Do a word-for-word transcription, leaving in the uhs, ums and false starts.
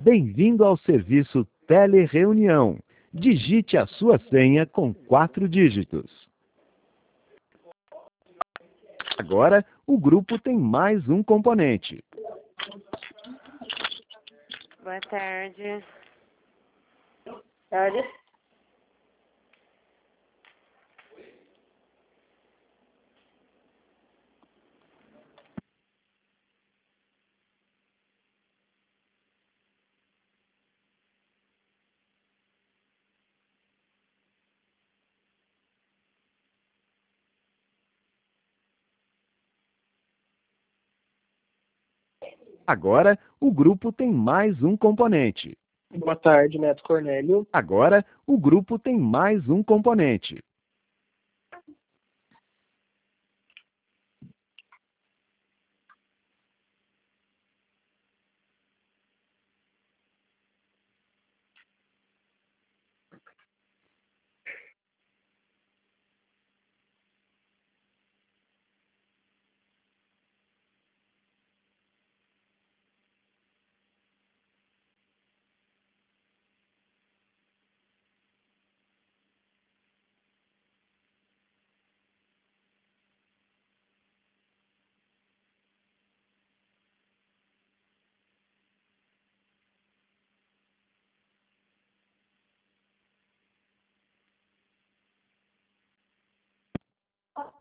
Bem-vindo ao serviço Telereunião. Digite a sua senha com quatro dígitos. Agora, o grupo tem mais um componente. Boa tarde. Tarde. Agora, o grupo tem mais um componente. Boa tarde, Neto Cornélio. Agora, o grupo tem mais um componente.